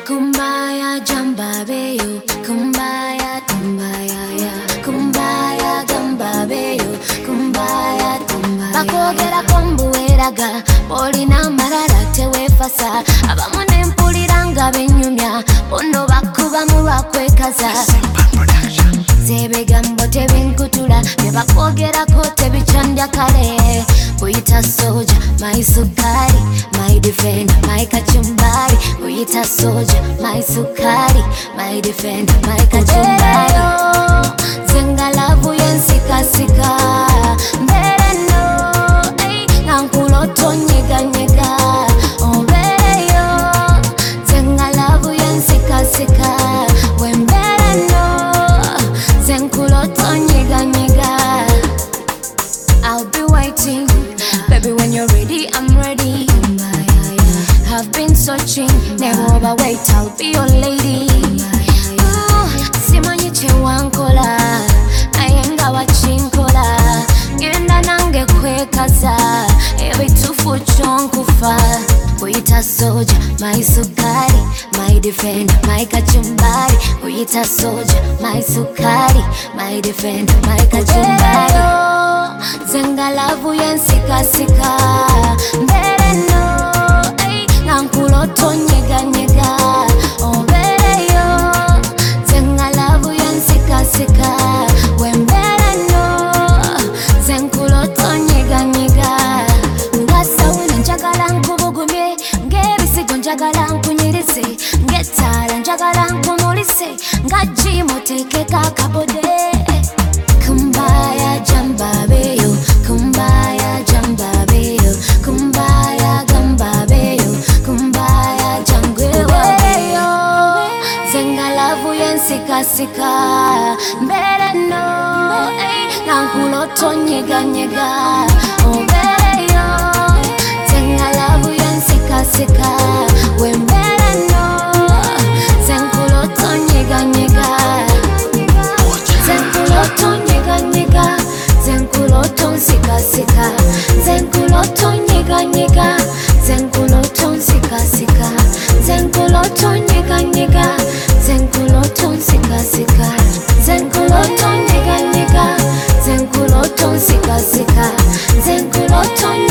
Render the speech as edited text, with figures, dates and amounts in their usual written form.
Kumbaya jambabeyo, kumbaya tumbaya ya, kumbaya gambabeyo, kumbaya tumbaya. Bakogera kombuweraga, bolina marara tewefasa. Abamu nempuliranga benyumya, bono bakuba mu lwakwekaza. Zebigambo tebinkutula, byebakogerako tebicandya kale. Kuyita soja, my sukari, my defender, my kachumbari. Kuyita soja, my sukari, my defender, my kachumbari. Zenga lavu yensika sika, mbere no, nankuloto nyega nyega. Oh mbere yo, zenga lavu yensika sika, wembere no, zenkuloto nyega nyega. I'll be waiting, baby, when you're ready, I'm ready. Have been searching, never overweight, I'll be your lady. Simanyi chewankola, nayenga wachinkola. Genda nange kwekaza, ebitufu chonkufa. Kuyita soja, my sukari, my defender, my kachumbari. Kuyita soja, my sukari, my defender, my kachumbari. Zenga lavu yensika sika, mbere no, nankuloto nyega nyega. Oh mbere yo, zenga lavu yensika sika, wembere no, zenkuloto nyega nyega. Ngasawuna njagala nkubugumye, ngebisigo njagala nkunyirise, ngetala njagala nkumulise, ngajimo tekeka akabode. Kumbaya jambabeyo, kumbaya jambabeyo, kumbaya gambabeyo, kumbaya jangweweyo. Zenga lavu yensika sika, mbere no, nankuloto nyega nyega. Oh mbere yo, zenga lavu yensika sika, wembere no, zenkuloto nyega nyega. Zenkuloto nyega nyega, zenkuloto nsika sika. Zenkuloto nyega nyega, zenkuloto nsika sika. Zenkuloto nyega nyega, zenkuloto nsika sika. Zenkuloto nyega nyega, zenkuloto nsika sika. Zenkuloto